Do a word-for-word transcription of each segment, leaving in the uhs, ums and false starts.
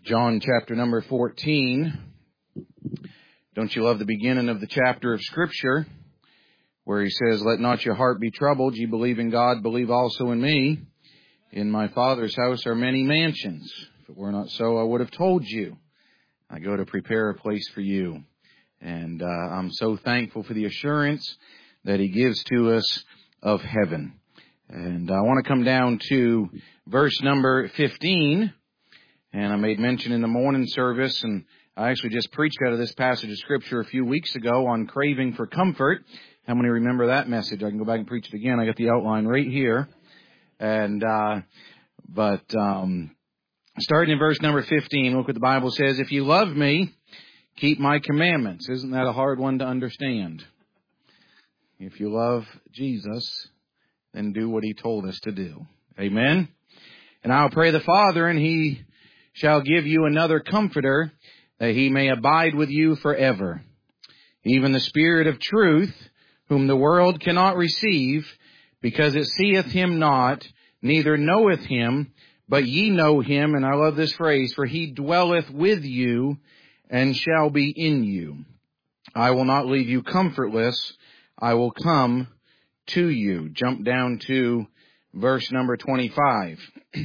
John chapter number fourteen. Don't you love the beginning of the chapter of Scripture where he says, "Let not your heart be troubled. Ye believe in God, believe also in me. In my Father's house are many mansions. If it were not so, I would have told you. I go to prepare a place for you." And uh, I'm so thankful for the assurance that he gives to us of heaven. And I want to come down to verse number fifteen. And I made mention in the morning service, and I actually just preached out of this passage of Scripture a few weeks ago on craving for comfort. How many remember that message? I can go back and preach it again. I got the outline right here. And, uh, but, um, starting in verse number fifteen, look what the Bible says. "If you love me, keep my commandments." Isn't that a hard one to understand? If you love Jesus, then do what he told us to do. Amen. "And I'll pray the Father, and he shall give you another comforter, that he may abide with you forever. Even the Spirit of truth, whom the world cannot receive, because it seeth him not, neither knoweth him, but ye know him." And I love this phrase, "For he dwelleth with you, and shall be in you. I will not leave you comfortless. I will come to you." Jump down to verse number twenty-five.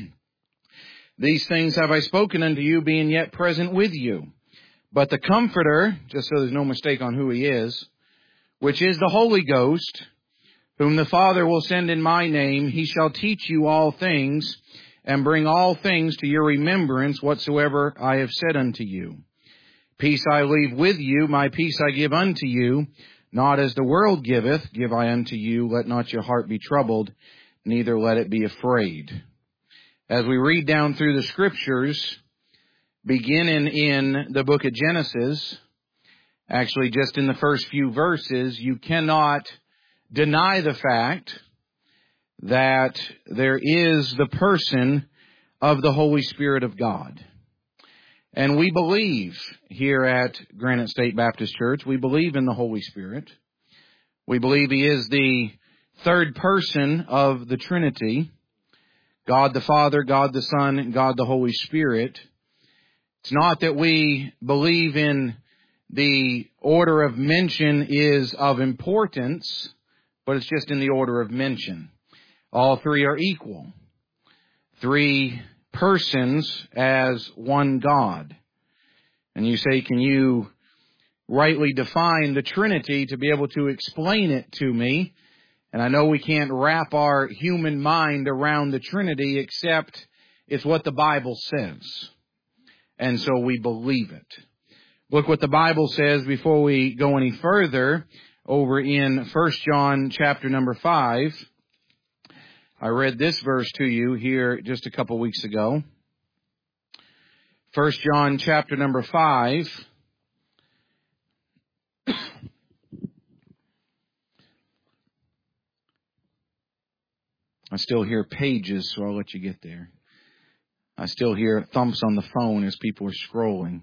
"These things have I spoken unto you, being yet present with you. But the Comforter," just so there's no mistake on who he is, "which is the Holy Ghost, whom the Father will send in my name, he shall teach you all things, and bring all things to your remembrance whatsoever I have said unto you. Peace I leave with you, my peace I give unto you. Not as the world giveth, give I unto you. Let not your heart be troubled, neither let it be afraid." As we read down through the Scriptures, beginning in the book of Genesis, actually just in the first few verses, you cannot deny the fact that there is the person of the Holy Spirit of God. And we believe here at Granite State Baptist Church, we believe in the Holy Spirit. We believe he is the third person of the Trinity, God the Father, God the Son, and God the Holy Spirit. It's not that we believe in the order of mention is of importance, but it's just in the order of mention. All three are equal. Three persons as one God. And you say, can you rightly define the Trinity to be able to explain it to me? And I know we can't wrap our human mind around the Trinity, except it's what the Bible says. And so we believe it. Look what the Bible says before we go any further over in First John chapter number five. I read this verse to you here just a couple weeks ago. First John chapter number five. I still hear pages, so I'll let you get there. I still hear thumps on the phone as people are scrolling.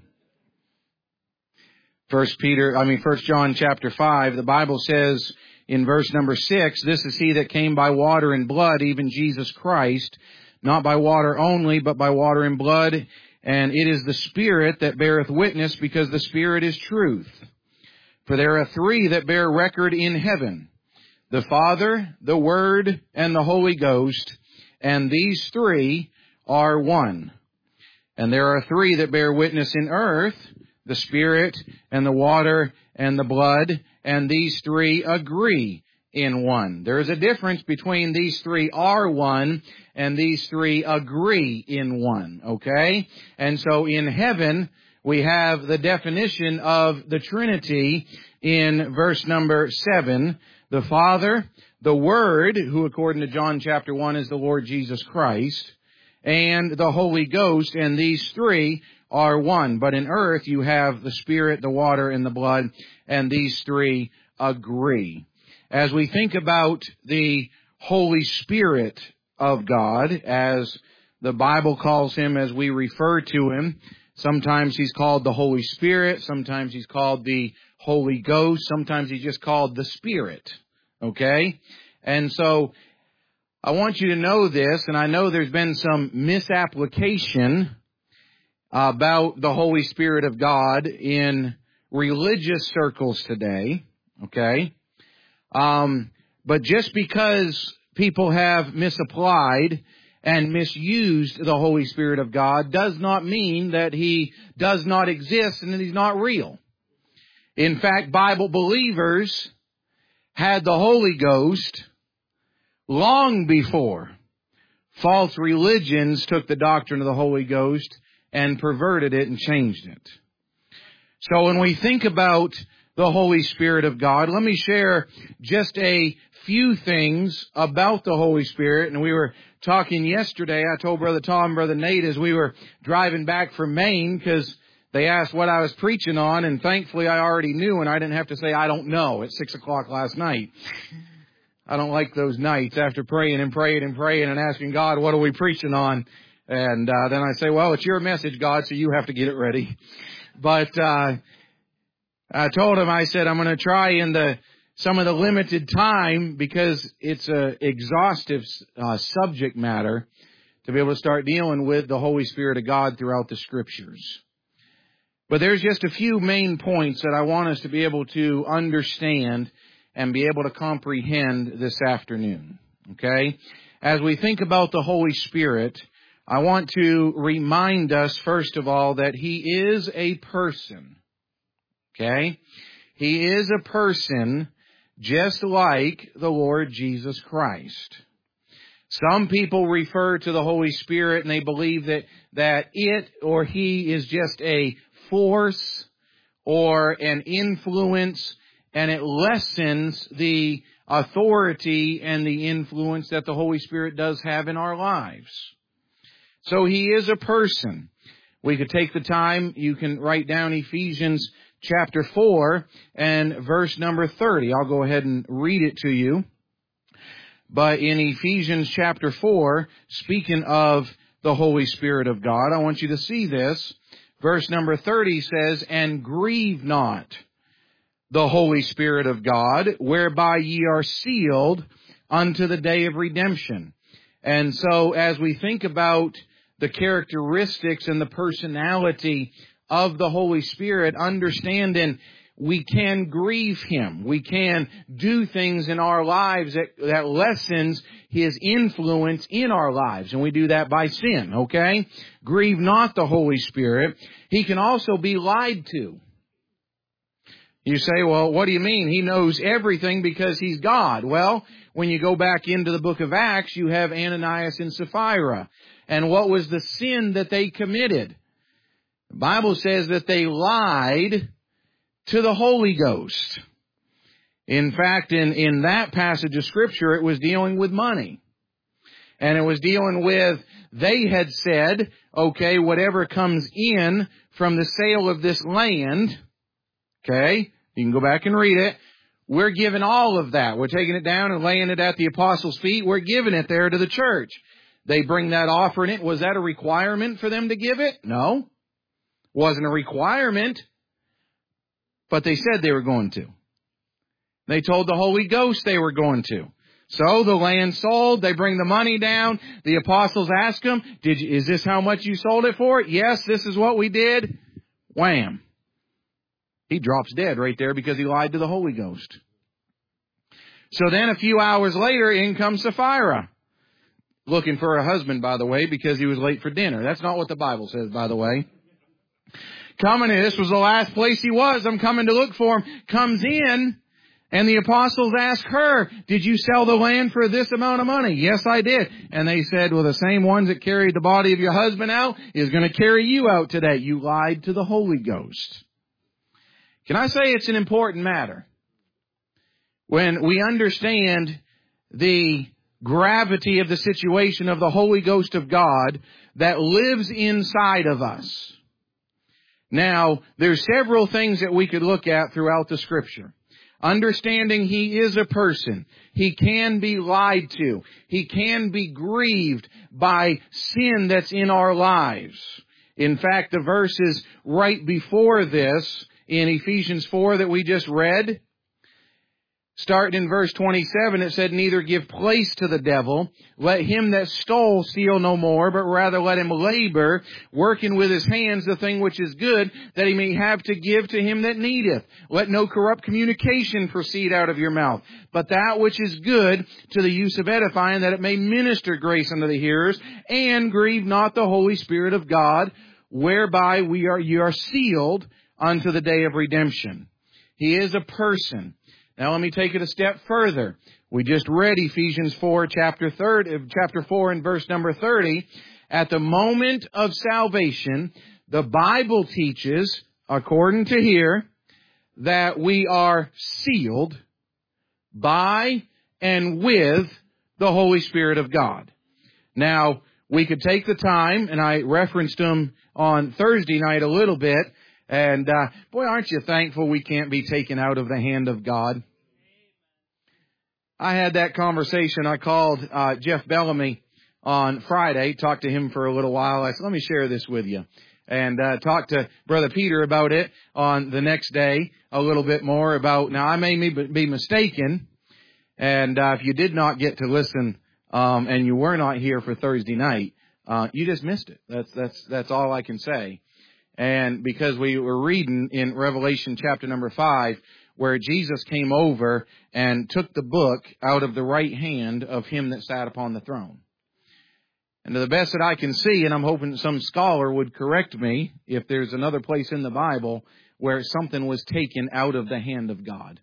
First Peter, I mean First John chapter five, the Bible says in verse number six, "This is he that came by water and blood, even Jesus Christ, not by water only, but by water and blood. And it is the Spirit that beareth witness, because the Spirit is truth. For there are three that bear record in heaven, the Father, the Word, and the Holy Ghost, and these three are one. And there are three that bear witness in earth, the Spirit, and the water, and the blood, and these three agree in one." There is a difference between these three are one and these three agree in one, okay? And so in heaven, we have the definition of the Trinity in verse number seven. The Father, the Word, who according to John chapter one is the Lord Jesus Christ, and the Holy Ghost, and these three are one. But in earth, you have the Spirit, the water, and the blood, and these three agree. As we think about the Holy Spirit of God, as the Bible calls him, as we refer to him, sometimes he's called the Holy Spirit, sometimes he's called the Holy Ghost, sometimes he's just called the Spirit. Okay? And so I want you to know this, and I know there's been some misapplication about the Holy Spirit of God in religious circles today, okay? Um, but just because people have misapplied and misused the Holy Spirit of God does not mean that He does not exist and that He's not real. In fact, Bible believers had the Holy Ghost long before false religions took the doctrine of the Holy Ghost and perverted it and changed it. So when we think about the Holy Spirit of God, let me share just a few things about the Holy Spirit. And we were talking yesterday, I told Brother Tom and Brother Nate as we were driving back from Maine, because they asked what I was preaching on, and thankfully I already knew, and I didn't have to say I don't know at six o'clock last night. I don't like those nights after praying and praying and praying and asking God, what are we preaching on? And uh, then I say, well, it's your message, God, so you have to get it ready. But uh I told him, I said, I'm going to try in the some of the limited time, because it's a exhaustive uh, subject matter, to be able to start dealing with the Holy Spirit of God throughout the Scriptures. But there's just a few main points that I want us to be able to understand and be able to comprehend this afternoon. Okay? As we think about the Holy Spirit, I want to remind us, first of all, that He is a person. Okay? He is a person just like the Lord Jesus Christ. Some people refer to the Holy Spirit and they believe that, that it or He is just a force or an influence, and it lessens the authority and the influence that the Holy Spirit does have in our lives. So He is a person. We could take the time, you can write down Ephesians chapter four and verse number thirty. I'll go ahead and read it to you. But in Ephesians chapter four, speaking of the Holy Spirit of God, I want you to see this. Verse number thirty says, "And grieve not the Holy Spirit of God, whereby ye are sealed unto the day of redemption." And so as we think about the characteristics and the personality of the Holy Spirit, understanding we can grieve Him. We can do things in our lives that, that lessens His influence in our lives. And we do that by sin, okay? Grieve not the Holy Spirit. He can also be lied to. You say, well, what do you mean? He knows everything because He's God. Well, when you go back into the book of Acts, you have Ananias and Sapphira. And what was the sin that they committed? The Bible says that they lied to the Holy Ghost. In fact, in, in that passage of Scripture, it was dealing with money. And it was dealing with, they had said, okay, whatever comes in from the sale of this land, okay, you can go back and read it, we're giving all of that. We're taking it down and laying it at the apostles' feet. We're giving it there to the church. They bring that offering in. Was that a requirement for them to give it? No. Wasn't a requirement. But they said they were going to. They told the Holy Ghost they were going to. So the land sold. They bring the money down. The apostles ask them, "Did you, is this how much you sold it for?" "Yes, this is what we did." Wham. He drops dead right there because he lied to the Holy Ghost. So then a few hours later, in comes Sapphira. Looking for a husband, by the way, because he was late for dinner. That's not what the Bible says, by the way. Coming in, this was the last place he was. I'm coming to look for him. Comes in, and the apostles ask her, "Did you sell the land for this amount of money?" "Yes, I did." And they said, "Well, the same ones that carried the body of your husband out is going to carry you out today. You lied to the Holy Ghost." Can I say it's an important matter? When we understand the gravity of the situation of the Holy Ghost of God that lives inside of us. Now, there's several things that we could look at throughout the Scripture. Understanding He is a person. He can be lied to. He can be grieved by sin that's in our lives. In fact, the verses right before this, in Ephesians four that we just read, Starting in verse twenty-seven, it said, neither give place to the devil. Let him that stole steal no more, but rather let him labor, working with his hands the thing which is good, that he may have to give to him that needeth. Let no corrupt communication proceed out of your mouth, but that which is good to the use of edifying, that it may minister grace unto the hearers, and grieve not the Holy Spirit of God, whereby we are, you are sealed unto the day of redemption. He is a person. Now let me take it a step further. We just read Ephesians four, chapter thirty, chapter four and verse number thirty. At the moment of salvation, the Bible teaches, according to here, that we are sealed by and with the Holy Spirit of God. Now, we could take the time, and I referenced them on Thursday night a little bit, and uh, boy, aren't you thankful we can't be taken out of the hand of God? I had that conversation. I called uh, Jeff Bellamy on Friday, talked to him for a little while. I said, let me share this with you. And uh, talked to Brother Peter about it on the next day a little bit more about, now I may be mistaken, and uh, if you did not get to listen um, and you were not here for Thursday night, uh, you just missed it. That's, that's, that's all I can say. And because we were reading in Revelation chapter number five, where Jesus came over and took the book out of the right hand of him that sat upon the throne. And to the best that I can see, and I'm hoping some scholar would correct me if there's another place in the Bible where something was taken out of the hand of God.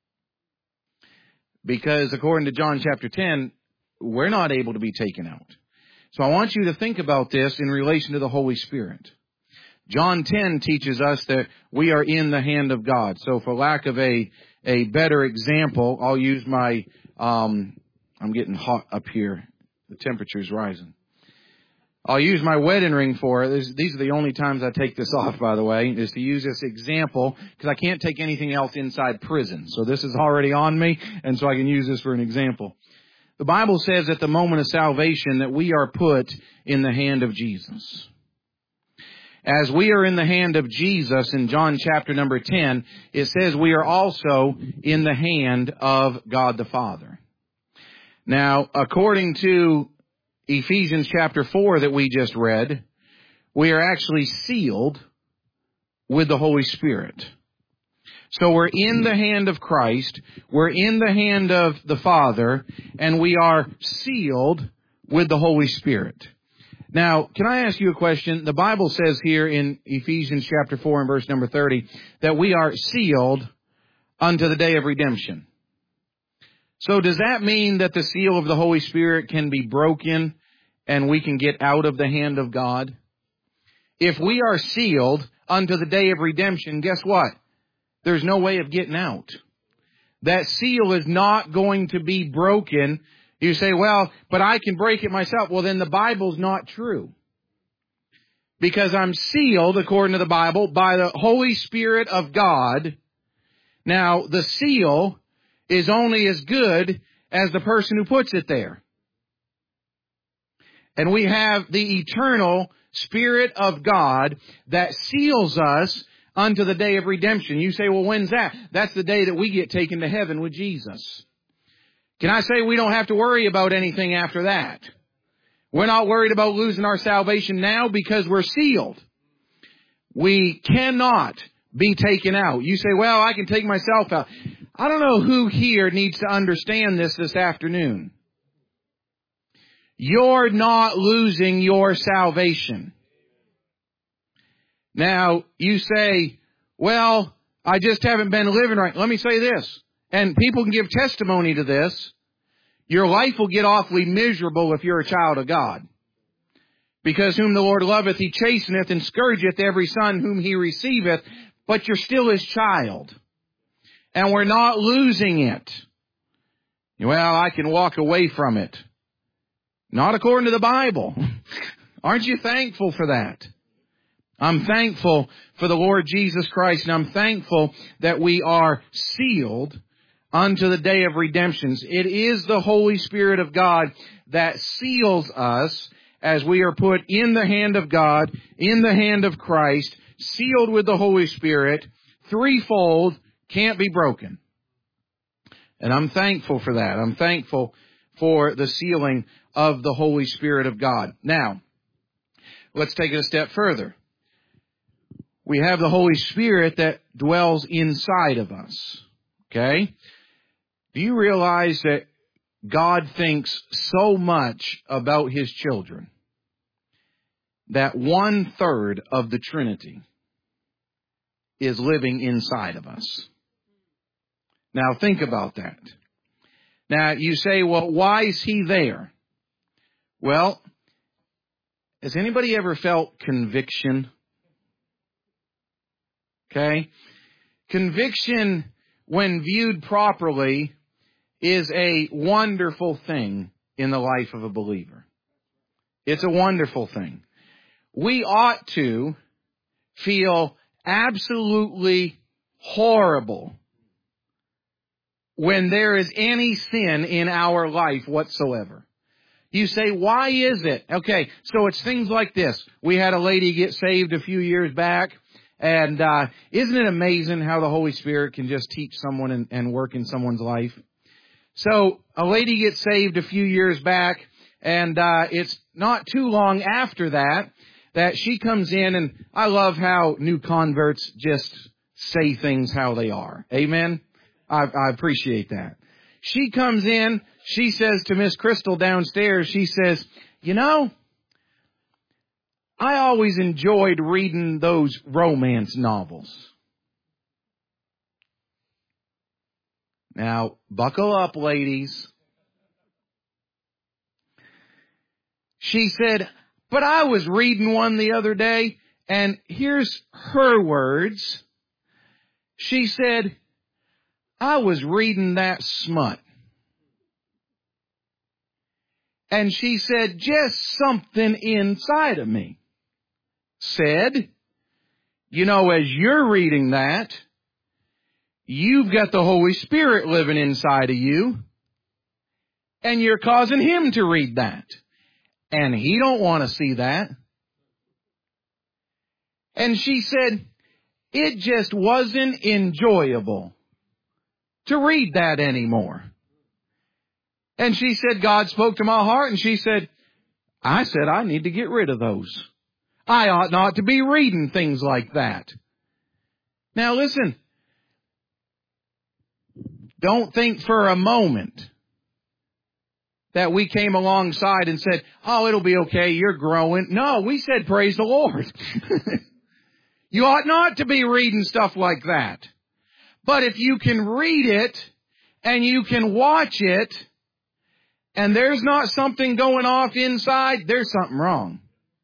Because according to John chapter ten, we're not able to be taken out. So I want you to think about this in relation to the Holy Spirit. John ten teaches us that we are in the hand of God. So for lack of a, a better example, I'll use my, um, I'm getting hot up here. The temperature's rising. I'll use my wedding ring for it. These are the only times I take this off, by the way, is to use this example, because I can't take anything else inside prison. So this is already on me, and so I can use this for an example. The Bible says at the moment of salvation that we are put in the hand of Jesus. As we are in the hand of Jesus in John chapter number ten, it says we are also in the hand of God the Father. Now, according to Ephesians chapter four that we just read, we are actually sealed with the Holy Spirit. So we're in the hand of Christ, we're in the hand of the Father, and we are sealed with the Holy Spirit. Now, can I ask you a question? The Bible says here in Ephesians chapter four and verse number thirty that we are sealed unto the day of redemption. So does that mean that the seal of the Holy Spirit can be broken and we can get out of the hand of God? If we are sealed unto the day of redemption, guess what? There's no way of getting out. That seal is not going to be broken. You say, well, but I can break it myself. Well, then the Bible's not true. Because I'm sealed, according to the Bible, by the Holy Spirit of God. Now, the seal is only as good as the person who puts it there. And we have the eternal Spirit of God that seals us unto the day of redemption. You say, well, when's that? That's the day that we get taken to heaven with Jesus. Can I say we don't have to worry about anything after that? We're not worried about losing our salvation now because we're sealed. We cannot be taken out. You say, well, I can take myself out. I don't know who here needs to understand this this afternoon. You're not losing your salvation. Now, you say, well, I just haven't been living right. Let me say this. And people can give testimony to this. Your life will get awfully miserable if you're a child of God. Because whom the Lord loveth, he chasteneth, and scourgeth every son whom he receiveth. But you're still his child. And we're not losing it. Well, I can walk away from it. Not according to the Bible. Aren't you thankful for that? I'm thankful for the Lord Jesus Christ, and I'm thankful that we are sealed unto the day of redemption. It is the Holy Spirit of God that seals us as we are put in the hand of God, in the hand of Christ, sealed with the Holy Spirit, threefold, can't be broken. And I'm thankful for that. I'm thankful for the sealing of the Holy Spirit of God. Now, let's take it a step further. We have the Holy Spirit that dwells inside of us. Okay? Do you realize that God thinks so much about His children that one third of the Trinity is living inside of us? Now think about that. Now you say, well, why is He there? Well, has anybody ever felt conviction? Okay? Conviction, when viewed properly, is a wonderful thing in the life of a believer. It's a wonderful thing. We ought to feel absolutely horrible when there is any sin in our life whatsoever. You say, why is it? Okay, so it's things like this. We had a lady get saved a few years back, and uh isn't it amazing how the Holy Spirit can just teach someone and, and work in someone's life? So a lady gets saved a few years back, and uh it's not too long after that that she comes in, and I love how new converts just say things how they are. Amen? I, I appreciate that. She comes in, she says to Miss Crystal downstairs, she says, you know, I always enjoyed reading those romance novels. Now, buckle up, ladies. She said, but I was reading one the other day, and here's her words. She said, I was reading that smut. And she said, just something inside of me said, you know, as you're reading that, you've got the Holy Spirit living inside of you, and you're causing Him to read that. And He don't want to see that. And she said, it just wasn't enjoyable to read that anymore. And she said, God spoke to my heart, and she said, I said, I need to get rid of those. I ought not to be reading things like that. Now listen, don't think for a moment that we came alongside and said, oh, it'll be okay, you're growing. No, we said, praise the Lord. You ought not to be reading stuff like that. But if you can read it and you can watch it and there's not something going off inside, there's something wrong.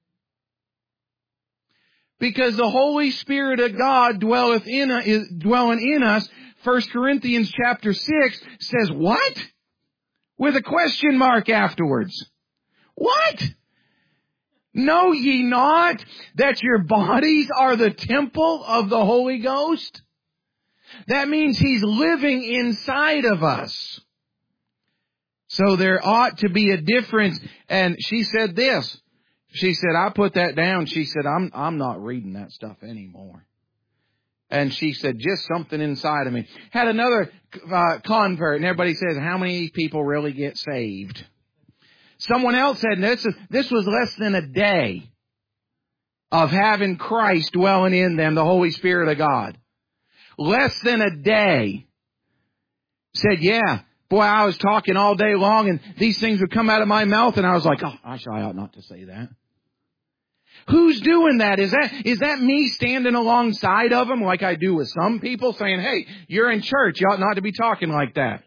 Because the Holy Spirit of God dwelleth in, is dwelling in us. First Corinthians chapter six says, what? With a question mark afterwards. What? Know ye not that your bodies are the temple of the Holy Ghost? That means He's living inside of us. So there ought to be a difference. And she said this. She said, I put that down. She said, I'm, I'm not reading that stuff anymore. And she said, just something inside of me. Had another uh, convert, and everybody says, how many people really get saved? Someone else said, this, is, this was less than a day of having Christ dwelling in them, the Holy Spirit of God. Less than a day. Said, yeah, boy, I was talking all day long, and these things would come out of my mouth, and I was like, oh, I ought not to say that. Who's doing that? Is that, is that me standing alongside of them like I do with some people saying, hey, you're in church. You ought not to be talking like that.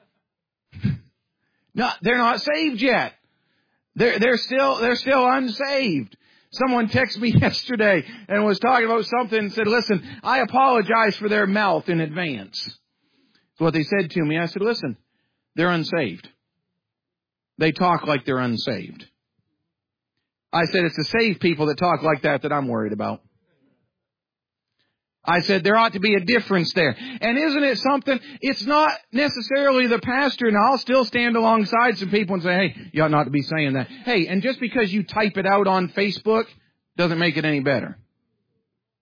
No, they're not saved yet. They're, they're still, they're still unsaved. Someone texted me yesterday and was talking about something and said, listen, I apologize for their mouth in advance. That's what they said to me. I said, listen, they're unsaved. They talk like they're unsaved. I said, it's the saved people that talk like that that I'm worried about. I said, there ought to be a difference there. And isn't it something? It's not necessarily the pastor, and I'll still stand alongside some people and say, hey, you ought not to be saying that. Hey, and just because you type it out on Facebook doesn't make it any better.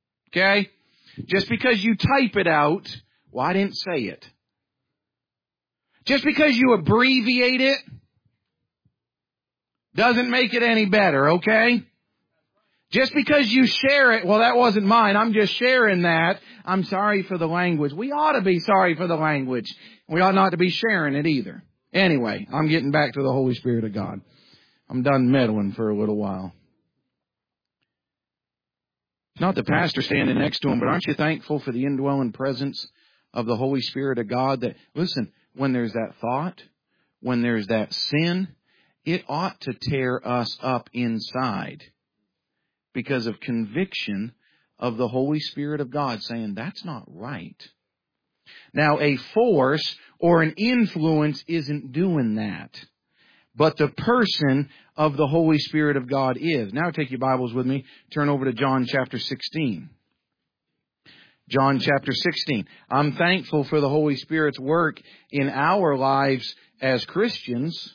Okay? Just because you type it out, well, I didn't say it. Just because you abbreviate it doesn't make it any better, okay? Just because you share it, well, that wasn't mine. I'm just sharing that. I'm sorry for the language. We ought to be sorry for the language. We ought not to be sharing it either. Anyway, I'm getting back to the Holy Spirit of God. I'm done meddling for a little while. It's not the pastor standing next to him, but aren't you thankful for the indwelling presence of the Holy Spirit of God? That, listen, when there's that thought, when there's that sin, it ought to tear us up inside because of conviction of the Holy Spirit of God saying, that's not right. Now, a force or an influence isn't doing that. But the person of the Holy Spirit of God is. Now take your Bibles with me. Turn over to John chapter sixteen. John chapter sixteen. I'm thankful for the Holy Spirit's work in our lives as Christians.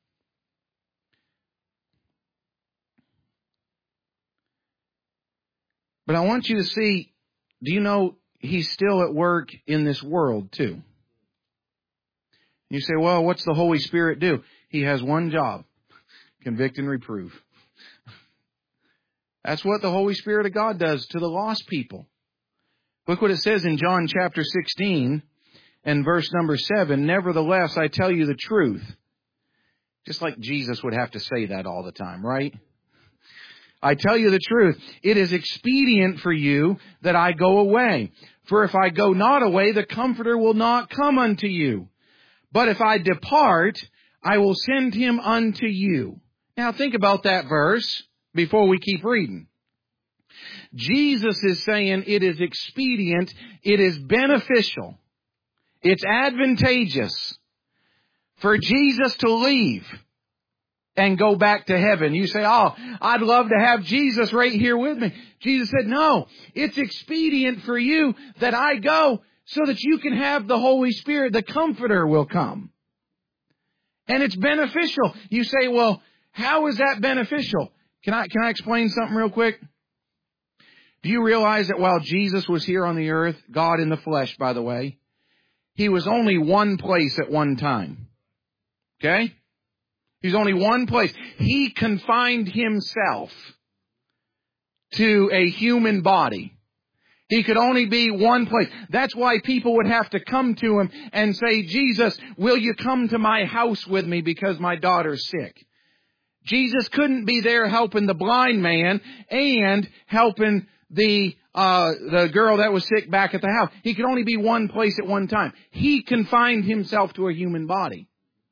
But I want you to see, do you know He's still at work in this world too? You say, well, what's the Holy Spirit do? He has one job, convict and reprove. That's what the Holy Spirit of God does to the lost people. Look what it says in John chapter sixteen and verse number seven. Nevertheless, I tell you the truth. Just like Jesus would have to say that all the time, right? I tell you the truth. It is expedient for you that I go away. For if I go not away, the Comforter will not come unto you. But if I depart, I will send him unto you. Now think about that verse before we keep reading. Jesus is saying it is expedient, it is beneficial, it's advantageous for Jesus to leave and go back to heaven. You say, oh, I'd love to have Jesus right here with me. Jesus said, no, it's expedient for you that I go so that you can have the Holy Spirit. The Comforter will come. And it's beneficial. You say, well, how is that beneficial? Can I, can I explain something real quick? Do you realize that while Jesus was here on the earth, God in the flesh, by the way, He was only one place at one time. Okay? He's only one place. He confined Himself to a human body. He could only be one place. That's why people would have to come to Him and say, Jesus, will you come to my house with me because my daughter's sick? Jesus couldn't be there helping the blind man and helping the uh the girl that was sick back at the house. He could only be one place at one time. He confined Himself to a human body.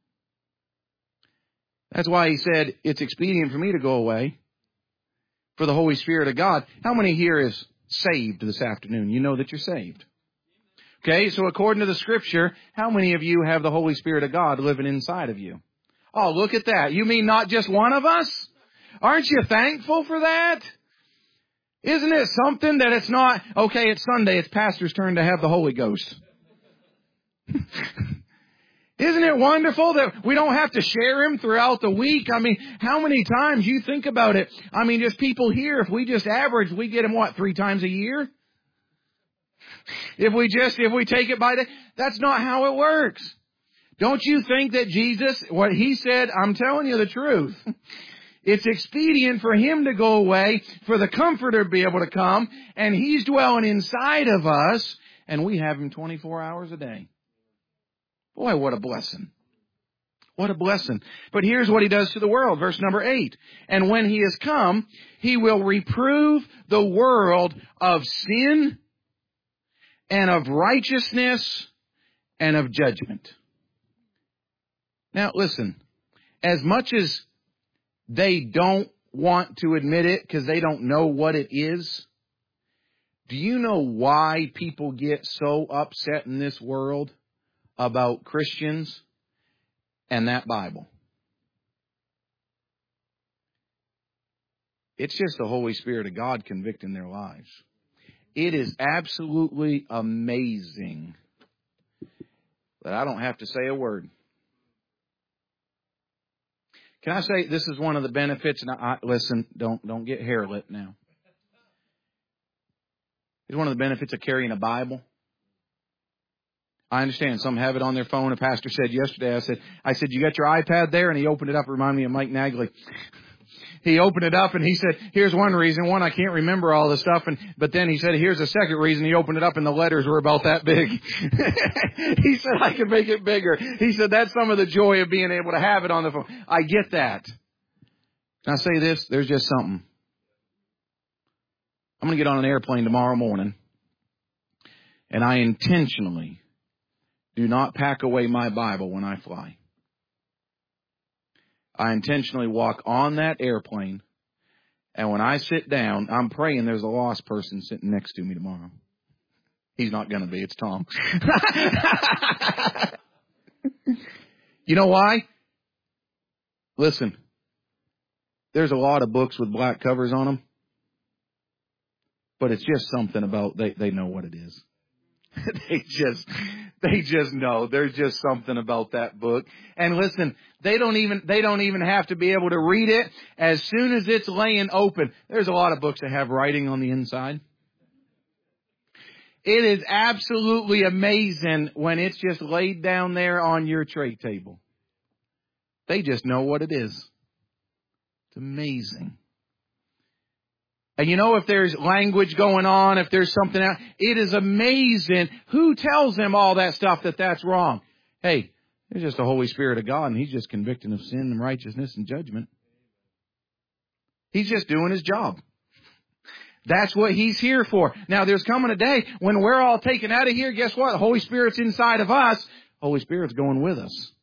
That's why He said, it's expedient for me to go away for the Holy Spirit of God. How many here is saved this afternoon? You know that you're saved. Okay, so according to the Scripture, how many of you have the Holy Spirit of God living inside of you? Oh, look at that. You mean not just one of us? Aren't you thankful for that? Isn't it something that it's not, okay, it's Sunday, it's pastor's turn to have the Holy Ghost. Isn't it wonderful that we don't have to share Him throughout the week? I mean, how many times you think about it? I mean, just people here, if we just average, we get Him, what, three times a year? If we just, if we take it by the, that's not how it works. Don't you think that Jesus, what He said, I'm telling you the truth. It's expedient for Him to go away, for the Comforter to be able to come, and He's dwelling inside of us, and we have Him twenty-four hours a day. Boy, what a blessing. What a blessing. But here's what He does to the world. Verse number eight. And when He has come, He will reprove the world of sin and of righteousness and of judgment. Now, listen. As much as they don't want to admit it because they don't know what it is, do you know why people get so upset in this world about Christians and that Bible? It's just the Holy Spirit of God convicting their lives. It is absolutely amazing that I don't have to say a word. Can I say this is one of the benefits? And I, listen, don't don't get hair lit now. It's one of the benefits of carrying a Bible. I understand. Some have it on their phone. A pastor said yesterday, I said, I said, you got your iPad there? And he opened it up. It reminded me of Mike Nagley. He opened it up and he said, here's one reason. One, I can't remember all the stuff. And, but then he said, here's a second reason. He opened it up and the letters were about that big. He said, I could make it bigger. He said, that's some of the joy of being able to have it on the phone. I get that. Can I say this? There's just something. I'm going to get on an airplane tomorrow morning, and I intentionally do not pack away my Bible when I fly. I intentionally walk on that airplane, and when I sit down, I'm praying there's a lost person sitting next to me tomorrow. He's not going to be. It's Tom. You know why? Listen, there's a lot of books with black covers on them, but it's just something about they, they know what it is. They just, they just know. There's just something about that book. And listen, they don't even, they don't even have to be able to read it. As soon as it's laying open, there's a lot of books that have writing on the inside. It is absolutely amazing when it's just laid down there on your tray table. They just know what it is. It's amazing. And you know, if there's language going on, if there's something else, it is amazing who tells them all that stuff that that's wrong. Hey, there's just the Holy Spirit of God, and He's just convicting of sin and righteousness and judgment. He's just doing His job. That's what He's here for. Now, there's coming a day when we're all taken out of here. Guess what? The Holy Spirit's inside of us. Holy Spirit's going with us.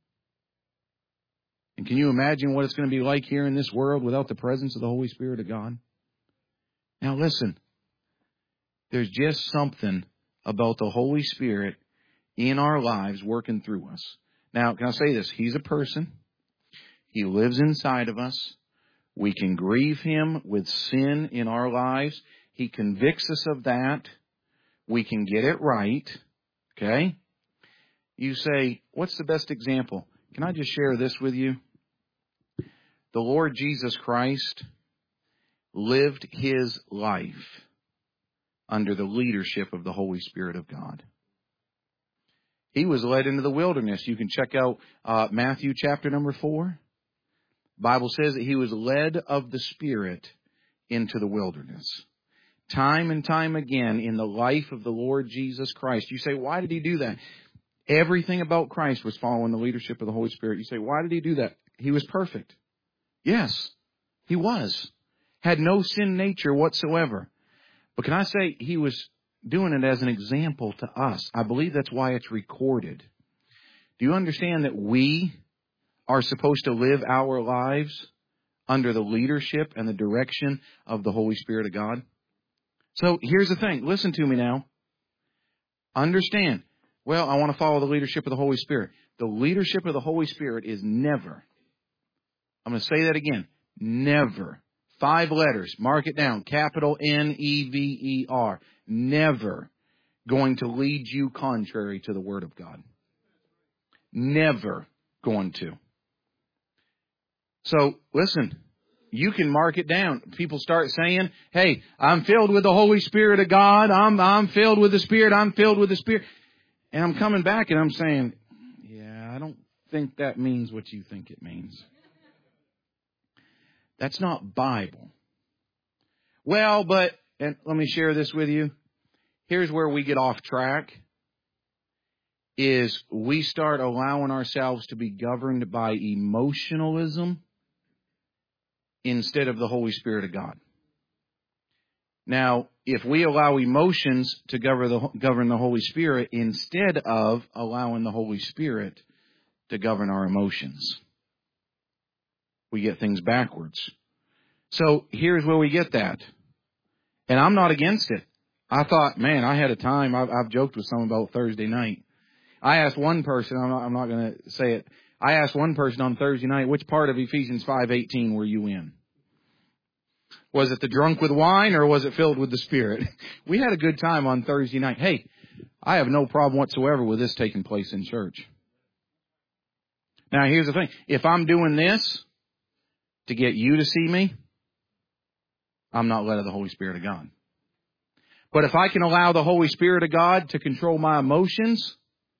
And can you imagine what it's going to be like here in this world without the presence of the Holy Spirit of God? Now listen, there's just something about the Holy Spirit in our lives working through us. Now, can I say this? He's a person. He lives inside of us. We can grieve Him with sin in our lives. He convicts us of that. We can get it right. Okay? You say, what's the best example? Can I just share this with you? The Lord Jesus Christ lived His life under the leadership of the Holy Spirit of God. He was led into the wilderness. You can check out uh, Matthew chapter number four. The Bible says that He was led of the Spirit into the wilderness. Time and time again in the life of the Lord Jesus Christ. You say, why did He do that? Everything about Christ was following the leadership of the Holy Spirit. You say, why did He do that? He was perfect. Yes, He was. Had no sin nature whatsoever. But can I say He was doing it as an example to us? I believe that's why it's recorded. Do you understand that we are supposed to live our lives under the leadership and the direction of the Holy Spirit of God? So here's the thing. Listen to me now. Understand. Well, I want to follow the leadership of the Holy Spirit. The leadership of the Holy Spirit is never, I'm going to say that again, never. Five letters. Mark it down. Capital N E V E R. Never going to lead you contrary to the Word of God. Never going to. So, listen. You can mark it down. People start saying, hey, I'm filled with the Holy Spirit of God. I'm, I'm filled with the Spirit. I'm filled with the Spirit. And I'm coming back and I'm saying, yeah, I don't think that means what you think it means. That's not Bible. Well, but, and let me share this with you. Here's where we get off track, is we start allowing ourselves to be governed by emotionalism instead of the Holy Spirit of God. Now, if we allow emotions to govern the, govern the Holy Spirit instead of allowing the Holy Spirit to govern our emotions, we get things backwards. So here's where we get that. And I'm not against it. I thought, man, I had a time. I've, I've joked with someone about Thursday night. I asked one person, I'm not, I'm not going to say it. I asked one person on Thursday night, which part of Ephesians five eighteen were you in? Was it the drunk with wine or was it filled with the Spirit? We had a good time on Thursday night. Hey, I have no problem whatsoever with this taking place in church. Now, here's the thing. If I'm doing this to get you to see me, I'm not led of the Holy Spirit of God. But if I can allow the Holy Spirit of God to control my emotions,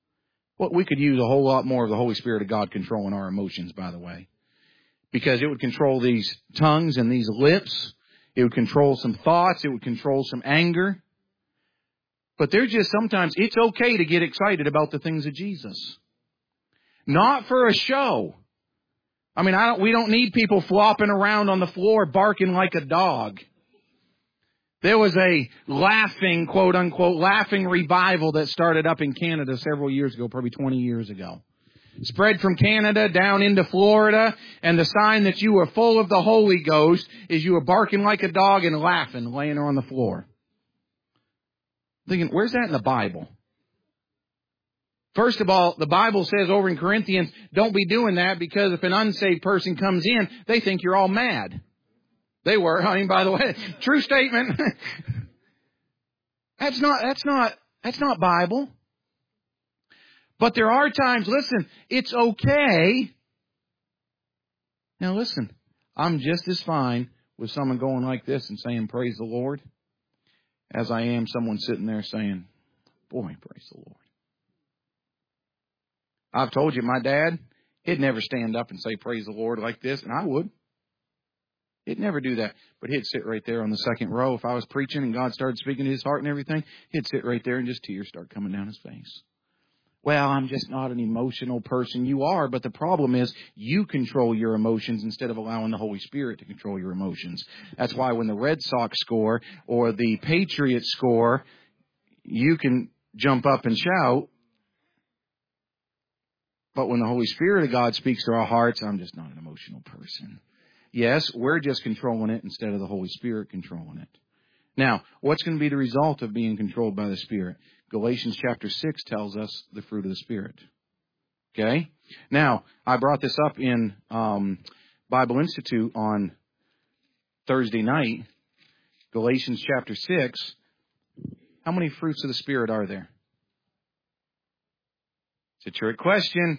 Well, we could use a whole lot more of the Holy Spirit of God controlling our emotions, by the way. Because it would control these tongues and these lips. It would control some thoughts. It would control some anger. But there's just sometimes, it's okay to get excited about the things of Jesus. Not for a show. I mean, I don't, we don't need people flopping around on the floor barking like a dog. There was a laughing, quote unquote, laughing revival that started up in Canada several years ago, probably twenty years ago. Spread from Canada down into Florida, and the sign that you were full of the Holy Ghost is you were barking like a dog and laughing, laying on the floor. Thinking, where's that in the Bible? First of all, the Bible says over in Corinthians, don't be doing that because if an unsaved person comes in, they think you're all mad. They were, I mean, by the way, true statement. That's not, that's not, that's not Bible. But there are times, listen, it's okay. Now listen, I'm just as fine with someone going like this and saying, praise the Lord, as I am someone sitting there saying, boy, praise the Lord. I've told you, my dad, he'd never stand up and say, praise the Lord like this, and I would. He'd never do that. But he'd sit right there on the second row. If I was preaching and God started speaking to his heart and everything, he'd sit right there and just tears start coming down his face. Well, I'm just not an emotional person. You are, but the problem is you control your emotions instead of allowing the Holy Spirit to control your emotions. That's why when the Red Sox score or the Patriots score, you can jump up and shout. But when the Holy Spirit of God speaks to our hearts, I'm just not an emotional person. Yes, we're just controlling it instead of the Holy Spirit controlling it. Now, what's going to be the result of being controlled by the Spirit? Galatians chapter six tells us the fruit of the Spirit. Okay? Now, I brought this up in um, Bible Institute on Thursday night. Galatians chapter six. How many fruits of the Spirit are there? It's a trick question.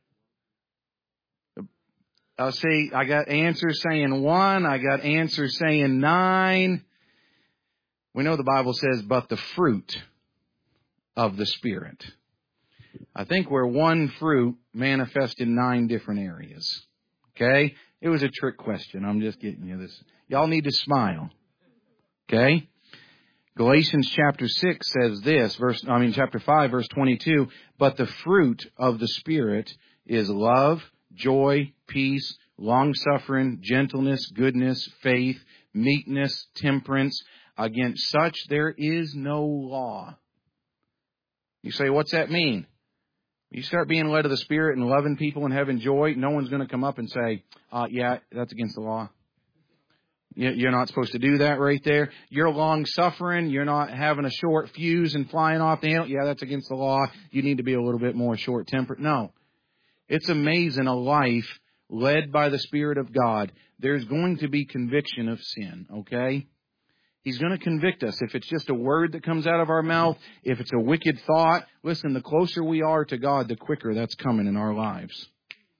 I'll see, I got answers saying one. I got answers saying nine. We know the Bible says, but the fruit of the Spirit. I think we're one fruit manifest in nine different areas. Okay? It was a trick question. I'm just getting you this. Y'all need to smile. Okay? Galatians chapter six says this, verse, I mean chapter five, verse twenty-two, but the fruit of the Spirit is love, joy, peace, long-suffering, gentleness, goodness, faith, meekness, temperance. Against such there is no law. You say, what's that mean? You start being led of the Spirit and loving people and having joy, no one's going to come up and say, uh, yeah, that's against the law. You're not supposed to do that right there. You're long-suffering. You're not having a short fuse and flying off the handle. Yeah, that's against the law. You need to be a little bit more short-tempered. No. It's amazing, a life led by the Spirit of God. There's going to be conviction of sin, okay? He's going to convict us. If it's just a word that comes out of our mouth, if it's a wicked thought, listen, the closer we are to God, the quicker that's coming in our lives.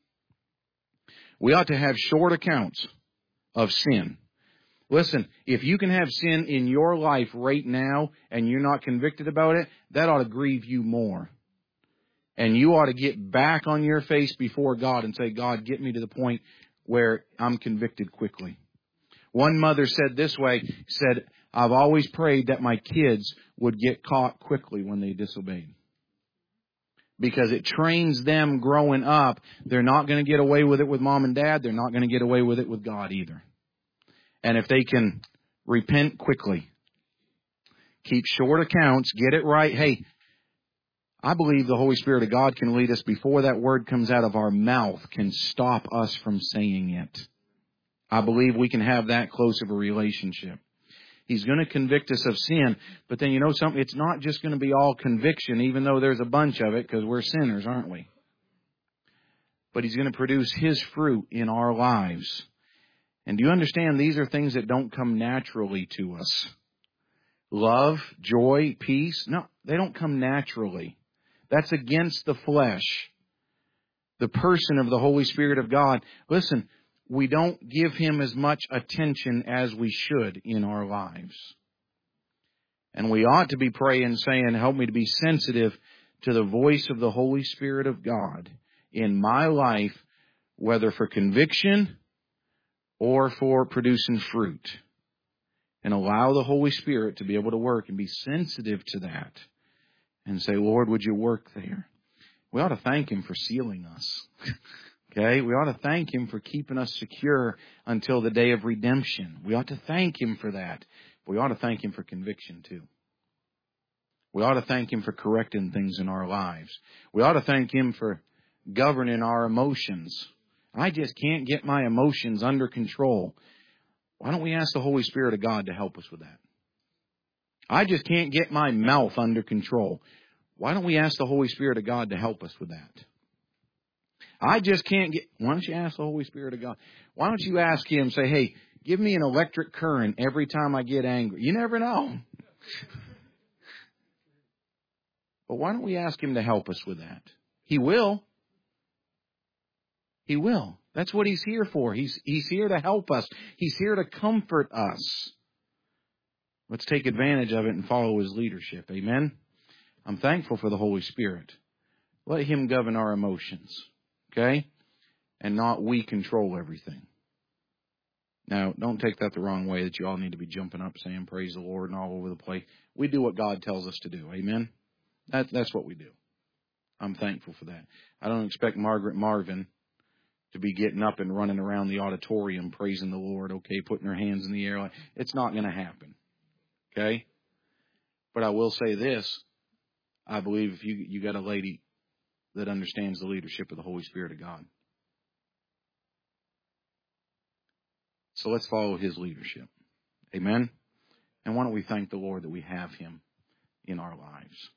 We ought to have short accounts of sin. Listen, if you can have sin in your life right now and you're not convicted about it, that ought to grieve you more. And you ought to get back on your face before God and say, God, get me to the point where I'm convicted quickly. One mother said this way, said, I've always prayed that my kids would get caught quickly when they disobeyed. Because it trains them growing up. They're not going to get away with it with mom and dad. They're not going to get away with it with God either. And if they can repent quickly, keep short accounts, get it right. Hey, I believe the Holy Spirit of God can lead us before that word comes out of our mouth, can stop us from saying it. I believe we can have that close of a relationship. He's going to convict us of sin, but then you know something? It's not just going to be all conviction, even though there's a bunch of it, because we're sinners, aren't we? But He's going to produce His fruit in our lives. And do you understand these are things that don't come naturally to us? Love, joy, peace. No, they don't come naturally. That's against the flesh. The person of the Holy Spirit of God. Listen, we don't give Him as much attention as we should in our lives. And we ought to be praying, saying, help me to be sensitive to the voice of the Holy Spirit of God in my life, whether for conviction or for producing fruit. And allow the Holy Spirit to be able to work and be sensitive to that. And say, Lord, would you work there? We ought to thank Him for sealing us. Okay? We ought to thank Him for keeping us secure until the day of redemption. We ought to thank Him for that. We ought to thank Him for conviction too. We ought to thank Him for correcting things in our lives. We ought to thank Him for governing our emotions. I just can't get my emotions under control. Why don't we ask the Holy Spirit of God to help us with that? I just can't get my mouth under control. Why don't we ask the Holy Spirit of God to help us with that? I just can't get... Why don't you ask the Holy Spirit of God? Why don't you ask Him, say, hey, give me an electric current every time I get angry. You never know. But why don't we ask Him to help us with that? He will. He will. That's what He's here for. He's, he's here to help us. He's here to comfort us. Let's take advantage of it and follow His leadership. Amen? I'm thankful for the Holy Spirit. Let Him govern our emotions. Okay? And not we control everything. Now, don't take that the wrong way that you all need to be jumping up saying praise the Lord and all over the place. We do what God tells us to do. Amen? That, that's what we do. I'm thankful for that. I don't expect Margaret Marvin to be getting up and running around the auditorium praising the Lord, okay, putting her hands in the air. It's not going to happen. Okay? But I will say this. I believe if you you got a lady that understands the leadership of the Holy Spirit of God. So let's follow His leadership. Amen? And why don't we thank the Lord that we have Him in our lives.